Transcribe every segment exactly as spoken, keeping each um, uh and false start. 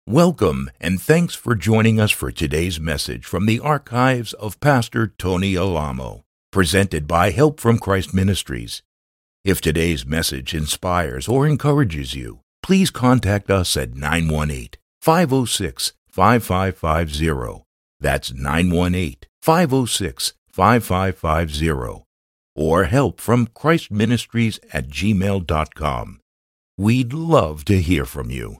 Welcome, and thanks for joining us for today's message from the archives of Pastor Tony Alamo, presented by Help from Christ Ministries. If today's message inspires or encourages you, please contact us at nine one eight, five oh six, five five five zero. That's nine one eight, five oh six, five five five zero. Or help from Christ Ministries at gmail dot com. We'd love to hear from you.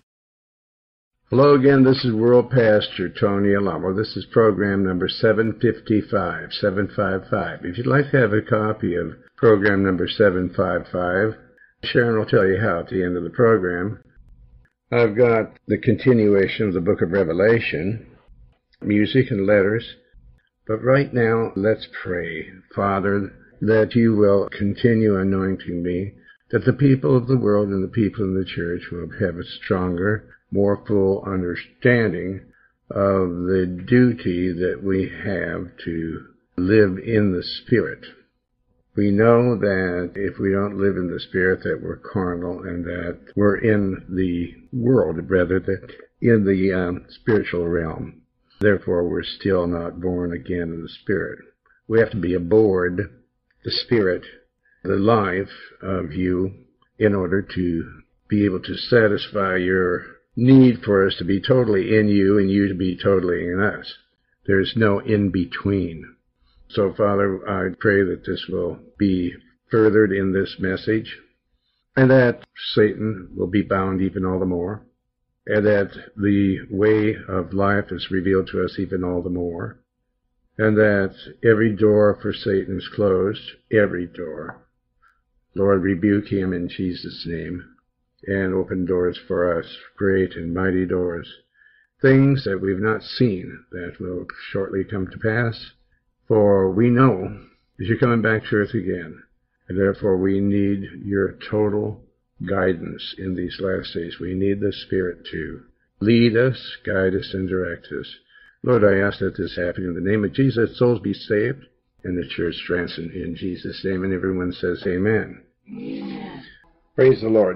Hello again, this is World Pastor Tony Alamo. This is program number seven fifty-five, seven fifty-five. If you'd like to have a copy of program number seven fifty-five, Sharon will tell you how at the end of the program. I've got the continuation of the book of Revelation, music and letters. But right now, let's pray, Father, that you will continue anointing me, that the people of the world and the people in the church will have a stronger, more full understanding of the duty that we have to live in the Spirit. We know that if we don't live in the Spirit, that we're carnal and that we're in the world, rather than in the um, spiritual realm. Therefore, we're still not born again in the Spirit. We have to be aboard the Spirit, the life of you, in order to be able to satisfy your need for us to be totally in you and you to be totally in us. There's no in-between. So, Father, I pray that this will be furthered in this message, and that Satan will be bound even all the more, and that the way of life is revealed to us even all the more, and that every door for Satan is closed, every door. Lord, rebuke him in Jesus' name, and open doors for us, great and mighty doors, things that we've not seen that will shortly come to pass. For we know that you're coming back to earth again, and therefore we need your total guidance in these last days. We need the Spirit to lead us, guide us, and direct us. Lord, I ask that this happen in the name of Jesus, souls be saved, and the church strengthened in Jesus' name, and everyone says amen. Amen. Praise the Lord.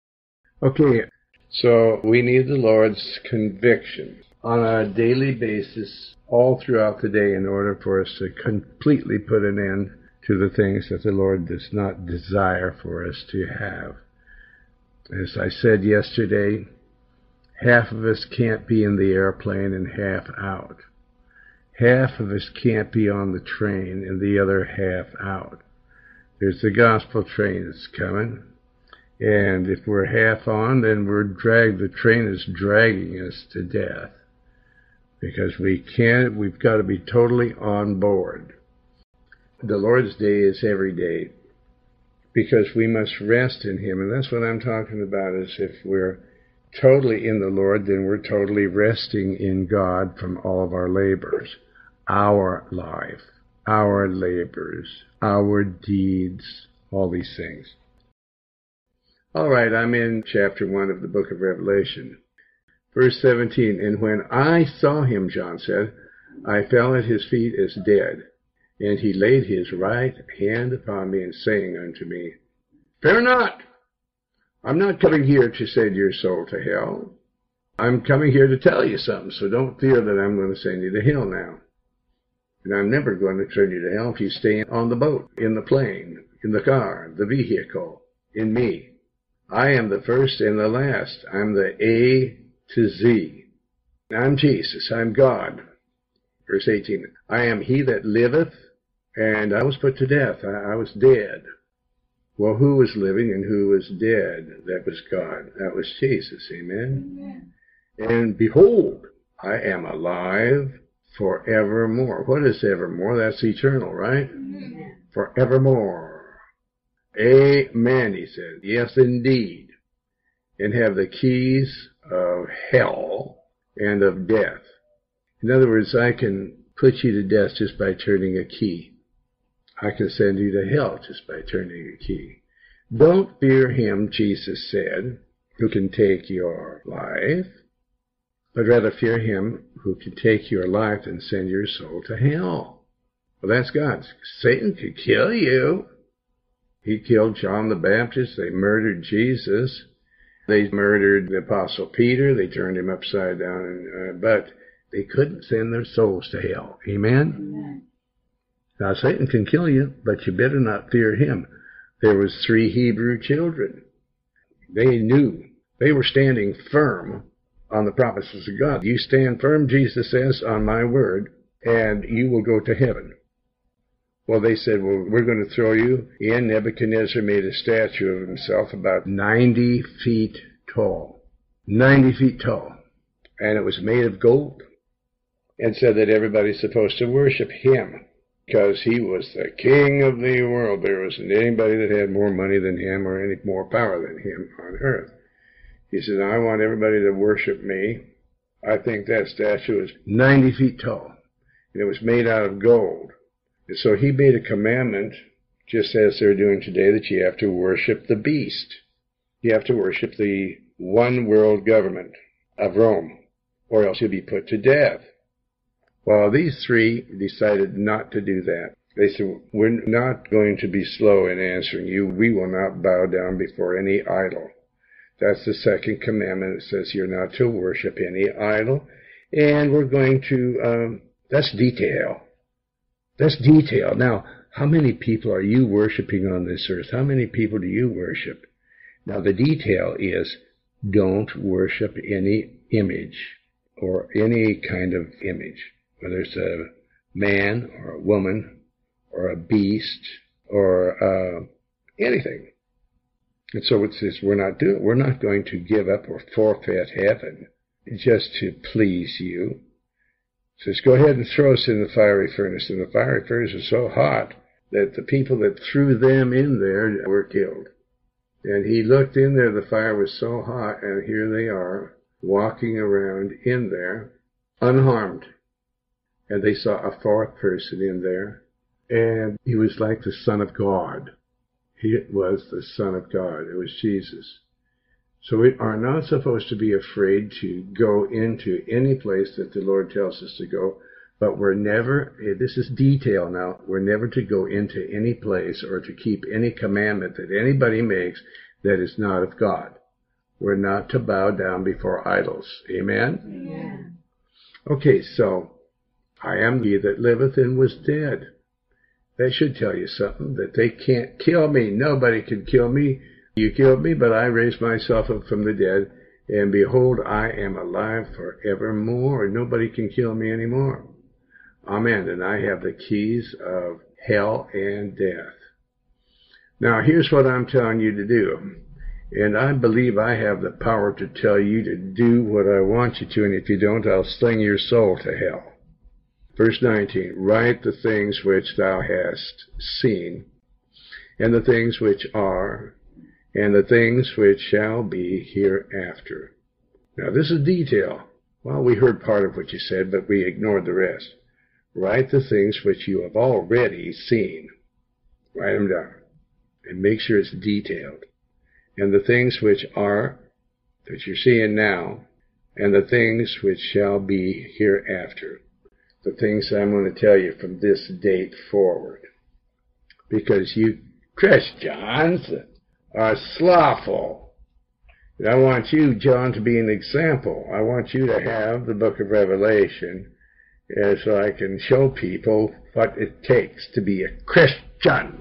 Okay, so we need the Lord's conviction on a daily basis all throughout the day in order for us to completely put an end to the things that the Lord does not desire for us to have. As I said yesterday, half of us can't be in the airplane and half out. Half of us can't be on the train and the other half out. There's the gospel train that's coming. And if we're half on, then we're dragged, the train is dragging us to death. Because we can't, we've got to be totally on board. The Lord's day is every day. Because we must rest in Him. And that's what I'm talking about, is if we're totally in the Lord, then we're totally resting in God from all of our labors. Our life, our labors, our deeds, all these things. All right, I'm in chapter one of the book of Revelation. Verse seventeen, and when I saw him, John said, I fell at his feet as dead. And he laid his right hand upon me, and saying unto me, Fear not! I'm not coming here to send your soul to hell. I'm coming here to tell you something, so don't fear that I'm going to send you to hell now. And I'm never going to send you to hell if you stay on the boat, in the plane, in the car, the vehicle, in me. I am the first and the last. I'm the A to Z. I'm Jesus. I'm God. Verse eighteen. I am he that liveth, and I was put to death. I, I was dead. Well, who was living and who was dead? That was God. That was Jesus. Amen? Amen. And behold, I am alive forevermore. What is evermore? That's eternal, right? Amen. Forevermore. Amen, he said. Yes, indeed. And have the keys of hell and of death. In other words, I can put you to death just by turning a key. I can send you to hell just by turning a key. Don't fear him, Jesus said, who can take your life, but rather fear him who can take your life and send your soul to hell. Well, that's God. Satan could kill you. He killed John the Baptist. They murdered Jesus. They murdered the Apostle Peter. They turned him upside down, and, uh, but they couldn't send their souls to hell. Amen? Amen? Now, Satan can kill you, but you better not fear him. There was three Hebrew children. They knew. They were standing firm on the promises of God. You stand firm, Jesus says, on my word, and you will go to heaven. Well, they said, well, we're going to throw you in. Nebuchadnezzar made a statue of himself about ninety feet tall. ninety feet tall. And it was made of gold. And said that everybody's supposed to worship him because he was the king of the world. There wasn't anybody that had more money than him or any more power than him on earth. He said, I want everybody to worship me. I think that statue is ninety feet tall. And it was made out of gold. And so he made a commandment, just as they're doing today, that you have to worship the beast. You have to worship the one world government of Rome, or else you'll be put to death. Well, these three decided not to do that. They said, we're not going to be slow in answering you. We will not bow down before any idol. That's the second commandment. It says you're not to worship any idol. And we're going to, um, that's detail. That's detail. Now, how many people are you worshiping on this earth? How many people do you worship? Now, the detail is don't worship any image or any kind of image, whether it's a man or a woman or a beast or uh, anything. And so it says we're not doing, we're not going to give up or forfeit heaven just to please you. It says, go ahead and throw us in the fiery furnace. And the fiery furnace was so hot that the people that threw them in there were killed. And he looked in there, the fire was so hot, and here they are, walking around in there, unharmed. And they saw a fourth person in there, and he was like the Son of God. He was the Son of God. It was Jesus. So we are not supposed to be afraid to go into any place that the Lord tells us to go, but we're never, this is detail now, we're never to go into any place or to keep any commandment that anybody makes that is not of God. We're not to bow down before idols. Amen? Amen. Okay, so, I am he that liveth and was dead. That should tell you something, that they can't kill me. Nobody can kill me. You killed me, but I raised myself up from the dead, and behold, I am alive forevermore, and nobody can kill me anymore. Amen. And I have the keys of hell and death. Now, here's what I'm telling you to do. And I believe I have the power to tell you to do what I want you to, and if you don't, I'll sling your soul to hell. Verse nineteen, write the things which thou hast seen, and the things which are, and the things which shall be hereafter. Now, this is detail. Well, we heard part of what you said, but we ignored the rest. Write the things which you have already seen. Write them down. And make sure it's detailed. And the things which are, that you're seeing now, and the things which shall be hereafter. The things I'm going to tell you from this date forward. Because you Christians are slothful. And I want you, John, to be an example. I want you to have the book of Revelation uh, so I can show people what it takes to be a Christian.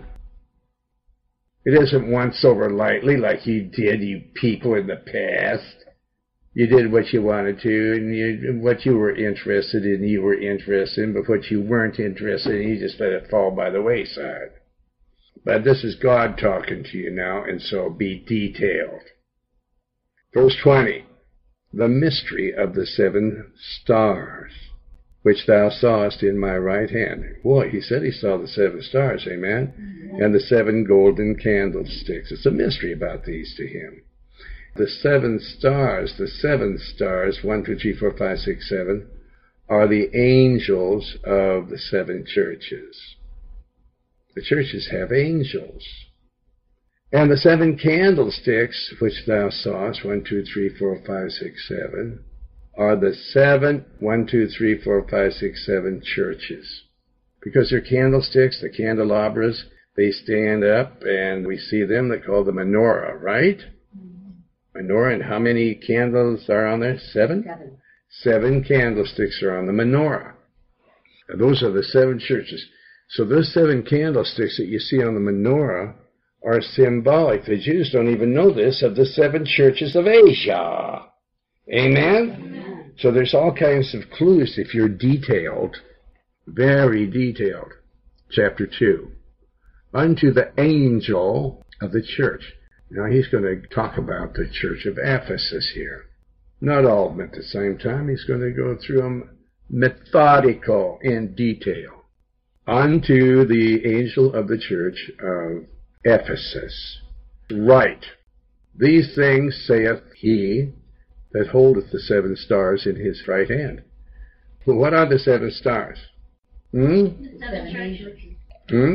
It isn't once over lightly like you did, you people in the past. You did what you wanted to, and you, what you were interested in, you were interested in, but what you weren't interested in, you just let it fall by the wayside. But this is God talking to you now, and so be detailed. Verse twenty, the mystery of the seven stars, which thou sawest in my right hand. Boy, he said he saw the seven stars, amen? Mm-hmm. And the seven golden candlesticks. It's a mystery about these to him. The seven stars, the seven stars, one, two, three, four, five, six, seven, are the angels of the seven churches. The churches have angels. And the seven candlesticks, which thou sawest, one, two, three, four, five, six, seven, are the seven, one, two, three, four, five, six, seven churches. Because they're candlesticks, the candelabras, they stand up, and we see them, they call the menorah, right? Menorah, and how many candles are on there? Seven? Seven. Seven candlesticks are on the menorah. Now, those are the seven churches. So those seven candlesticks that you see on the menorah are symbolic. The Jews don't even know this, of the seven churches of Asia. Amen? Amen. So there's all kinds of clues if you're detailed, very detailed. Chapter two. Unto the angel of the church. Now he's going to talk about the church of Ephesus here. Not all of them at the same time. He's going to go through them methodical in detail. Unto the angel of the church of Ephesus. Write, these things saith he that holdeth the seven stars in his right hand. Well, what are the seven stars? Hmm? Seven churches. Hmm?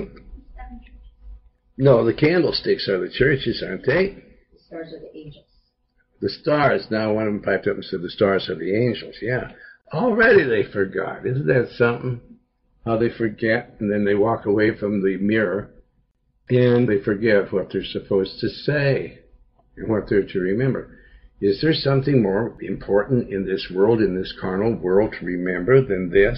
No, the candlesticks are the churches, aren't they? The stars are the angels. The stars. Now one of them piped up and said the stars are the angels. Yeah. Already they forgot. Isn't that something? How they forget, and then they walk away from the mirror, and they forget what they're supposed to say and what they're to remember. Is there something more important in this world, in this carnal world, to remember than this?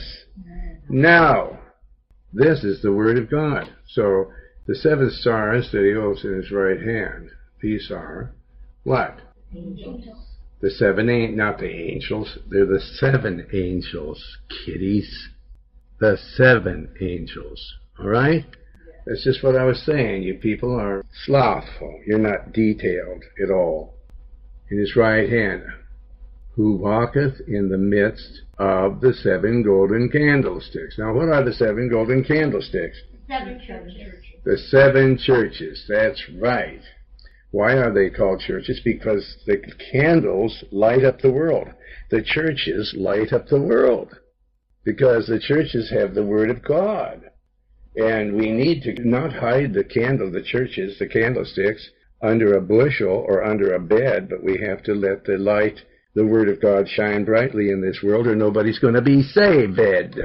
No. This is the Word of God. So the seven stars that he holds in his right hand, these are what? Angels. The seven ain't not the angels. They're the seven angels, kiddies. The seven angels. All right? That's just what I was saying. You people are slothful. You're not detailed at all. In his right hand, who walketh in the midst of the seven golden candlesticks. Now, what are the seven golden candlesticks? Seven churches. The seven churches. That's right. Why are they called churches? Because the candles light up the world. The churches light up the world. Because the churches have the Word of God. And we need to not hide the candle, the churches, the candlesticks, under a bushel or under a bed, but we have to let the light, the Word of God, shine brightly in this world, or nobody's going to be saved.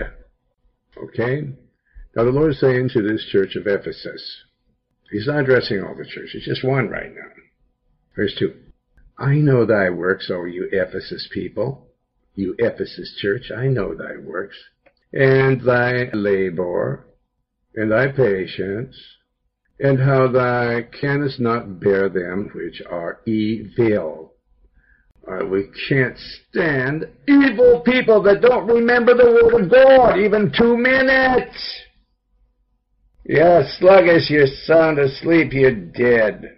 Okay? Now the Lord is saying to this church of Ephesus, he's not addressing all the churches, just one right now. Verse two. I know thy works, O you Ephesus people, you Ephesus church, I know thy works, and thy labor, and thy patience, and how thou canst not bear them which are evil. Uh, we can't stand evil people that don't remember the Word of God, even two minutes. You're sluggish, you're sound asleep, you're dead.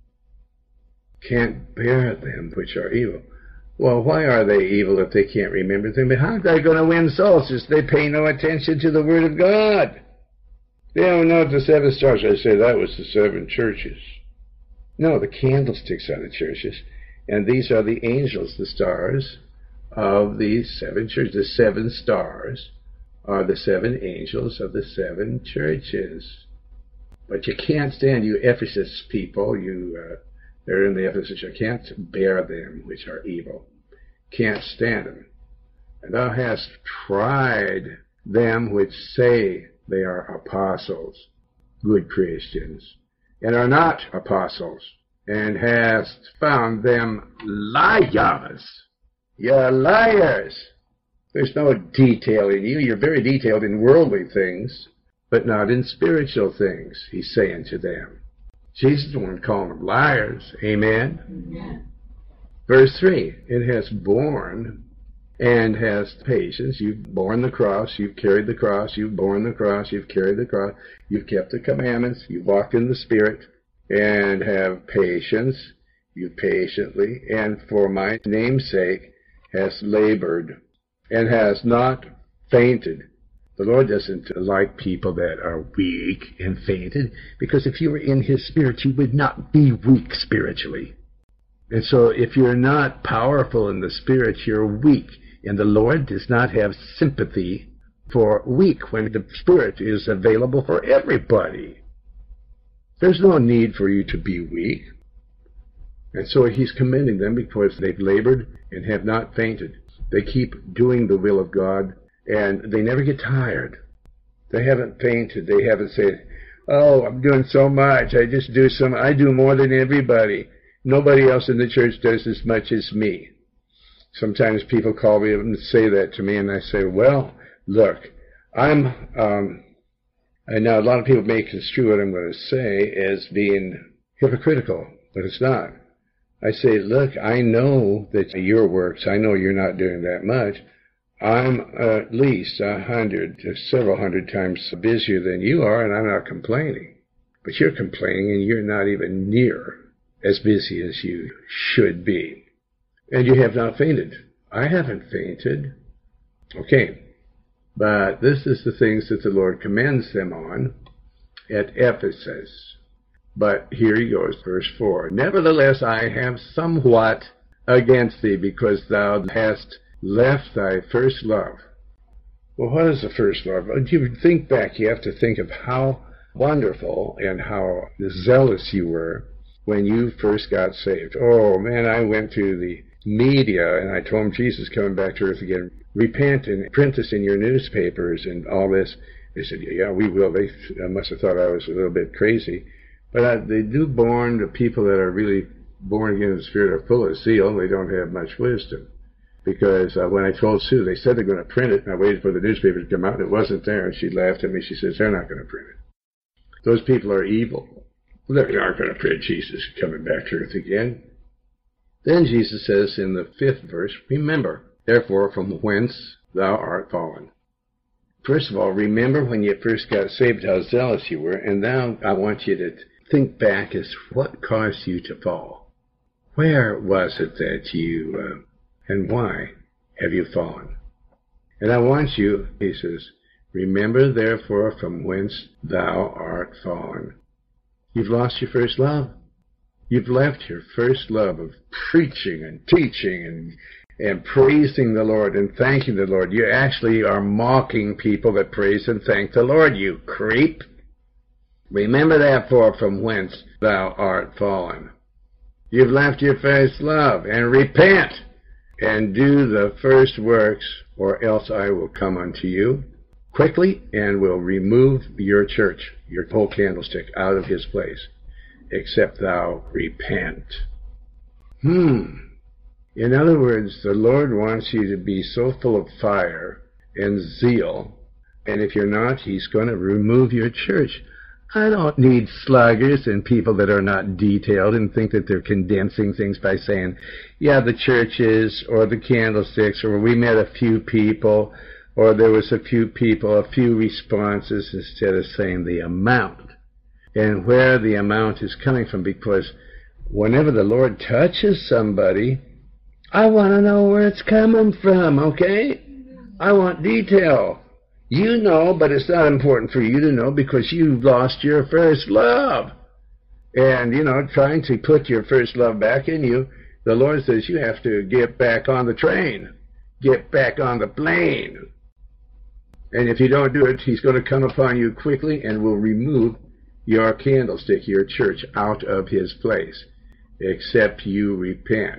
Can't bear them which are evil. Well, why are they evil if they can't remember them? But how are they going to win souls if they pay no attention to the Word of God? They don't know the seven stars. I say that was the seven churches. No, the candlesticks are the churches. And these are the angels, the stars of these seven churches. The seven stars are the seven angels of the seven churches. But you can't stand, you Ephesus people, you, uh, they're in the Ephesus, you can't bear them which are evil. Can't stand them. And thou hast tried them which say they are apostles, good Christians, and are not apostles, and hast found them liars. You're liars. There's no detail in you. You're very detailed in worldly things, but not in spiritual things, he's saying to them. Jesus is the one calling them liars. Amen? Amen. Verse three, it has borne and has patience. You've borne the cross, you've carried the cross, you've borne the cross, you've carried the cross, you've kept the commandments, you've walked in the Spirit, and have patience, you patiently, and for my name's sake has labored, and has not fainted. The Lord doesn't like people that are weak and fainted, because if you were in His Spirit, you would not be weak spiritually. And so if you're not powerful in the Spirit, you're weak. And the Lord does not have sympathy for weak when the Spirit is available for everybody. There's no need for you to be weak. And so He's commending them because they've labored and have not fainted. They keep doing the will of God, and they never get tired. They haven't fainted. They haven't said, oh, I'm doing so much. I just do some, I do more than everybody. Nobody else in the church does as much as me. Sometimes people call me and say that to me, and I say, well, look, I'm, um, and now a lot of people may construe what I'm going to say as being hypocritical, but it's not. I say, look, I know that your works, I know you're not doing that much. I'm at least a hundred, several hundred times busier than you are, and I'm not complaining. But you're complaining, and you're not even near as busy as you should be. And you have not fainted. I haven't fainted. Okay. But this is the things that the Lord commends them on at Ephesus. But here he goes, verse four. Nevertheless, I have somewhat against thee, because thou hast left thy first love. Well, what is the first love? If you think back, you have to think of how wonderful and how zealous you were when you first got saved. Oh, man, I went to the media and I told them Jesus coming back to earth again. Repent and print this in your newspapers and all this. They said, yeah, we will. They must have thought I was a little bit crazy. But uh, the newborn, the people that are really born again in the Spirit are full of zeal. They don't have much wisdom. Because uh, when I told Sue, they said they're going to print it, and I waited for the newspaper to come out, and it wasn't there, and she laughed at me. She says, they're not going to print it. Those people are evil. They aren't going to print Jesus coming back to earth again. Then Jesus says in the fifth verse, remember, therefore, from whence thou art fallen. First of all, remember when you first got saved how zealous you were, and now I want you to think back as what caused you to fall. Where was it that you, uh, and why have you fallen? And I want you, he says, remember therefore from whence thou art fallen. You've lost your first love. You've left your first love of preaching and teaching and and praising the Lord and thanking the Lord. You actually are mocking people that praise and thank the Lord, you creep. Remember therefore from whence thou art fallen. You've left your first love, and repent and do the first works, or else I will come unto you quickly and will remove your church, your whole candlestick, out of his place, except thou repent. Hmm. In other words, the Lord wants you to be so full of fire and zeal, and if you're not, he's going to remove your church. I don't need sluggers and people that are not detailed and think that they're condensing things by saying, yeah, the churches or the candlesticks, or we met a few people, or there was a few people, a few responses, instead of saying the amount and where the amount is coming from. Because whenever the Lord touches somebody, I want to know where it's coming from, okay? I want detail. You know, but it's not important for you to know because you've lost your first love. And, you know, trying to put your first love back in you, the Lord says you have to get back on the train, get back on the plane. And if you don't do it, he's going to come upon you quickly and will remove your candlestick, your church, out of his place, except you repent.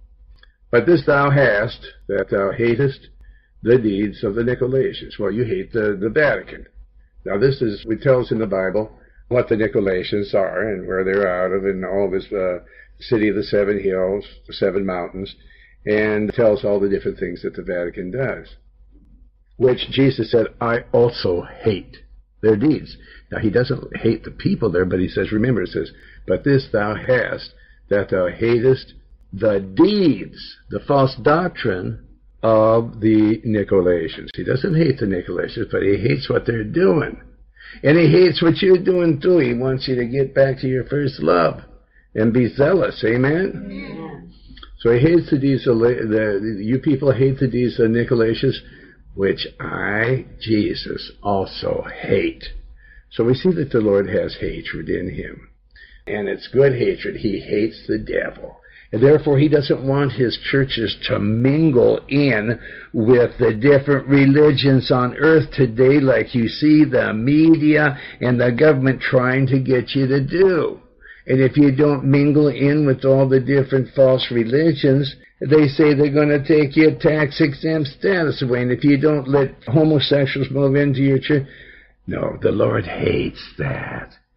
But this thou hast, that thou hatest the deeds of the Nicolaitans. Well, you hate the, the Vatican. Now this is, it tells in the Bible what the Nicolaitans are and where they're out of, and all this uh, city of the seven hills, the seven mountains, and tells all the different things that the Vatican does, which Jesus said, I also hate their deeds. Now he doesn't hate the people there, but he says, remember, it says, but this thou hast, that thou hatest the deeds, the false doctrine of the Nicolaitans. He doesn't hate the Nicolaitans, but he hates what they're doing. And he hates what you're doing too. He wants you to get back to your first love and be zealous. Amen? Amen. So he hates the deeds of the, the, you people hate the deeds of the Nicolaitans, which I, Jesus, also hate. So we see that the Lord has hatred in him. And it's good hatred. He hates the devil. And therefore, he doesn't want his churches to mingle in with the different religions on earth today, like you see the media and the government trying to get you to do. And if you don't mingle in with all the different false religions, they say they're going to take your tax-exempt status away. And if you don't let homosexuals move into your church, no, the Lord hates that.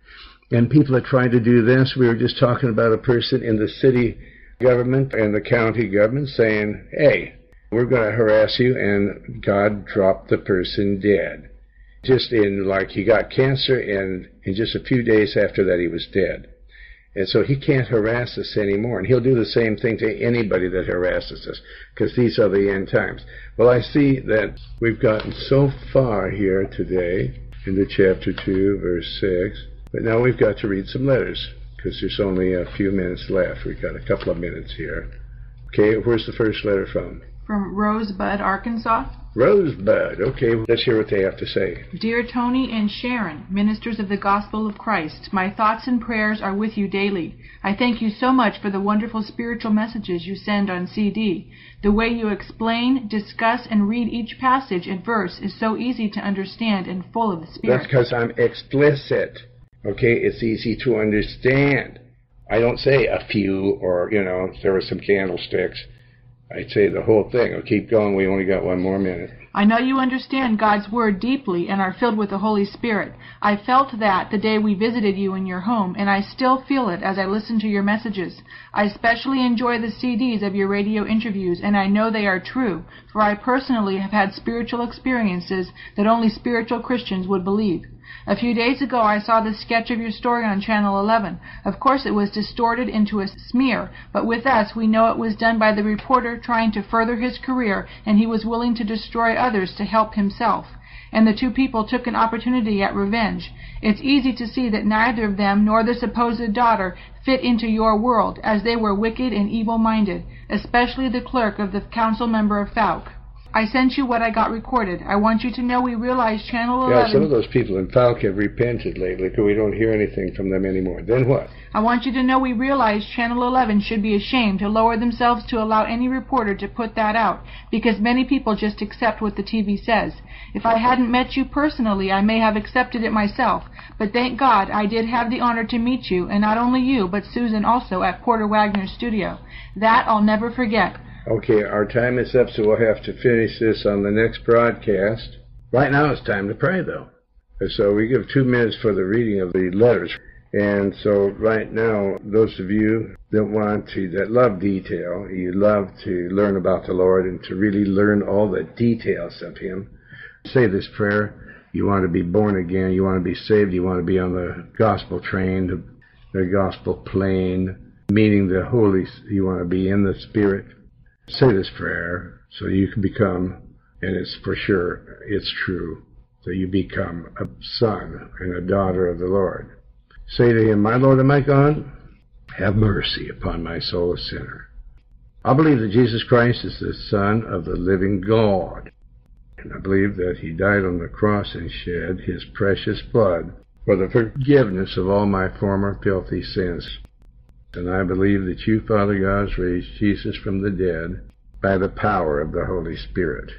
And people that try to do this, we were just talking about a person in the city government and the county government saying, hey, we're going to harass you, and God dropped the person dead. Just in, like, he got cancer, and in just a few days after that, he was dead. And so he can't harass us anymore. And he'll do the same thing to anybody that harasses us, because these are the end times. Well, I see that we've gotten so far here today into chapter two, verse six. But now we've got to read some letters, because there's only a few minutes left. We've got a couple of minutes here. Okay, where's the first letter from? From Rosebud, Arkansas. Rosebud. Okay, let's hear what they have to say. Dear Tony and Sharon, ministers of the Gospel of Christ, my thoughts and prayers are with you daily. I thank you so much for the wonderful spiritual messages you send on C D. The way you explain, discuss, and read each passage and verse is so easy to understand and full of the Spirit. That's because I'm explicit. Okay, it's easy to understand. I don't say a few or, you know, there are some candlesticks. I'd say the whole thing. I'll keep going. We only got one more minute. I know you understand God's Word deeply and are filled with the Holy Spirit. I felt that the day we visited you in your home, and I still feel it as I listen to your messages. I especially enjoy the C Ds of your radio interviews, and I know they are true, for I personally have had spiritual experiences that only spiritual Christians would believe. A few days ago I saw the sketch of your story on Channel eleven. Of course it was distorted into a smear, but with us we know it was done by the reporter trying to further his career, and he was willing to destroy others to help himself. And the two people took an opportunity at revenge. It's easy to see that neither of them nor the supposed daughter fit into your world, as they were wicked and evil-minded, especially the clerk of the council member of Falk. I sent you what I got recorded. I want you to know we realize Channel eleven... Yeah, some of those people in Falk have repented lately, because we don't hear anything from them anymore. Then what? I want you to know we realize Channel eleven should be ashamed to lower themselves to allow any reporter to put that out, because many people just accept what the T V says. If I hadn't met you personally, I may have accepted it myself, but thank God I did have the honor to meet you, and not only you, but Susan also at Porter Wagner's studio. That I'll never forget. Okay, our time is up, so we'll have to finish this on the next broadcast. Right now it's time to pray, though. So we give two minutes for the reading of the letters. And so right now, those of you that want to, that love detail, you love to learn about the Lord and to really learn all the details of Him, say this prayer. You want to be born again, you want to be saved, you want to be on the gospel train, the, the gospel plane, meaning the Holy, you want to be in the Spirit. Say this prayer so you can become, and it's for sure, it's true, so you become a son and a daughter of the Lord. Say to Him, my Lord and my God, have mercy upon my soul a sinner. I believe that Jesus Christ is the Son of the living God, and I believe that He died on the cross and shed His precious blood for the forgiveness of all my former filthy sins. And I believe that you, Father God, has raised Jesus from the dead by the power of the Holy Spirit.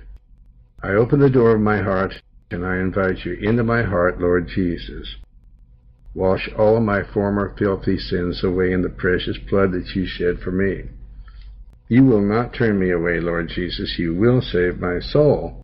I open the door of my heart, and I invite you into my heart, Lord Jesus. Wash all my former filthy sins away in the precious blood that you shed for me. You will not turn me away, Lord Jesus. You will save my soul.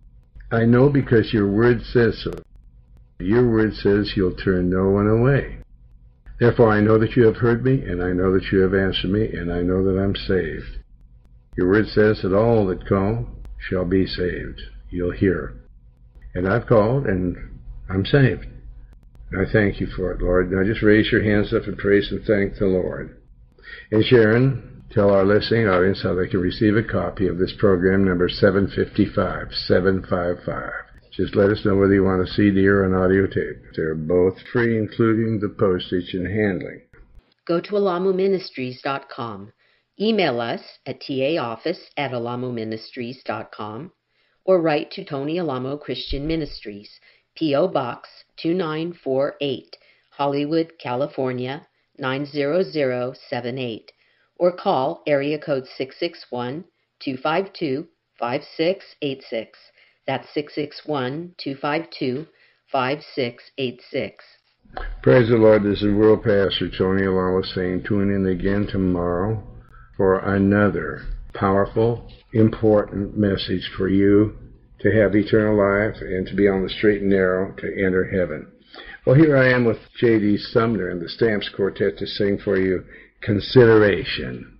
I know because your word says so. Your word says you'll turn no one away. Therefore I know that you have heard me, and I know that you have answered me, and I know that I'm saved. Your word says that all that call shall be saved. You'll hear. And I've called, and I'm saved. And I thank you for it, Lord. Now just raise your hands up and praise and thank the Lord. And Sharon, tell our listening audience how they can receive a copy of this program number seven fifty-five, seven fifty-five. Just let us know whether you want a C D or an audio tape. They're both free, including the postage and handling. Go to alamu ministries dot com. Email us at taoffice at alamu ministries dot com or write to Tony Alamo Christian Ministries, P O Box two nine four eight, Hollywood, California nine zero zero seven eight, or call area code six six one, two five two, five six eight six. That's six six one, two five two, five six eight six. Praise the Lord. This is World Pastor Tony Alamo saying tune in again tomorrow for another powerful, important message for you to have eternal life and to be on the straight and narrow to enter heaven. Well, here I am with J D. Sumner and the Stamps Quartet to sing for you Consideration.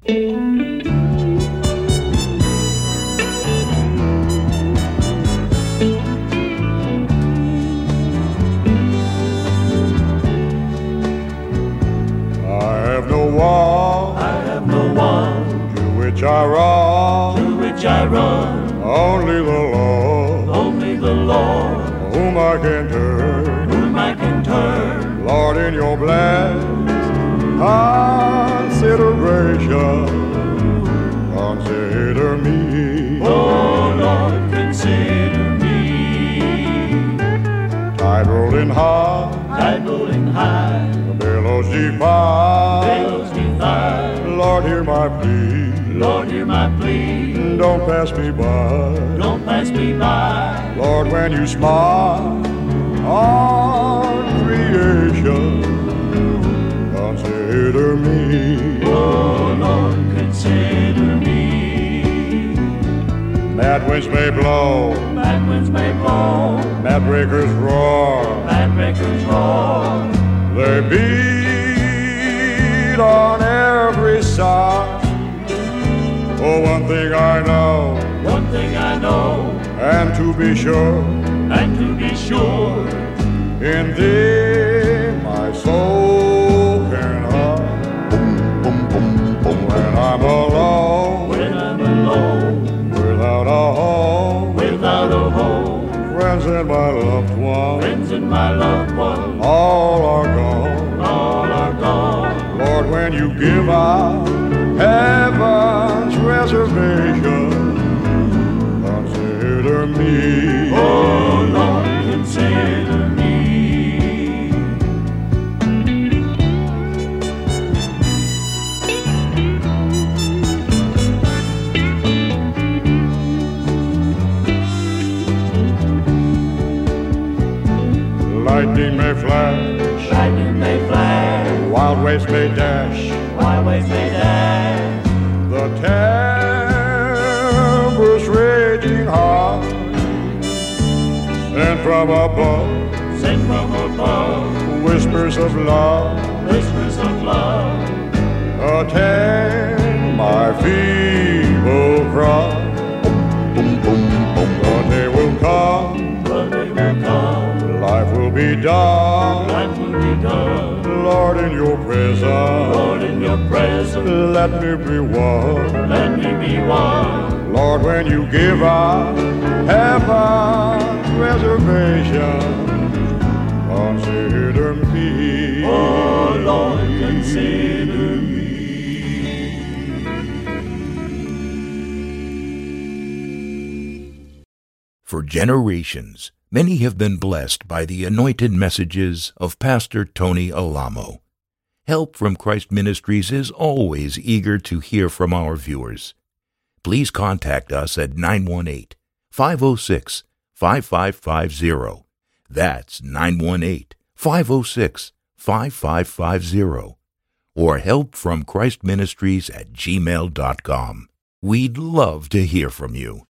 Wall, I have no one to which I run, to which I run. Only the Lord, only the Lord, whom I can turn, whom I can turn. Lord, in your blessed consideration, consider me. Oh Lord, consider me. Tide rolling high, tide rolling high. Billows divine, billows divine. Lord, hear my plea, Lord, hear my plea. Don't pass me by, don't pass me by. Lord, when you smile on creation, consider me. Oh, Lord, consider me. Mad winds may blow, mad winds may blow. Mad breakers roar, mad breakers roar. They beat on every side. Oh, one thing I know, one thing I know, and to be sure, and to be sure, in thee my soul can hide. Boom, boom, boom, boom. When I'm alone, when I'm alone, without a home, without a home. Friends and my loved ones, friends and my loved ones, all are gone, all are gone. Lord, when you give out heaven's reservation, consider me. Oh Lord, consider me. Lightning may flash, lightning may flash. Wild waves may dash, wild waves may dash. The tempest raging high. Send from above, send from above. Whispers of love, whispers of love. Attend my feeble cry. Boom, boom, boom. The day will come, the day will come. Life will be done, life will be done. Lord, in your presence, Lord, in your presence, let me be one, let me be one. Lord, when you give out heaven's reservation, consider me. Oh, Lord, consider me. For generations, many have been blessed by the anointed messages of Pastor Tony Alamo. Help from Christ Ministries is always eager to hear from our viewers. Please contact us at nine one eight, five oh six, five five five zero. That's nine one eight, five oh six, five five five zero. Or help from Christ Ministries at gmail dot com. We'd love to hear from you.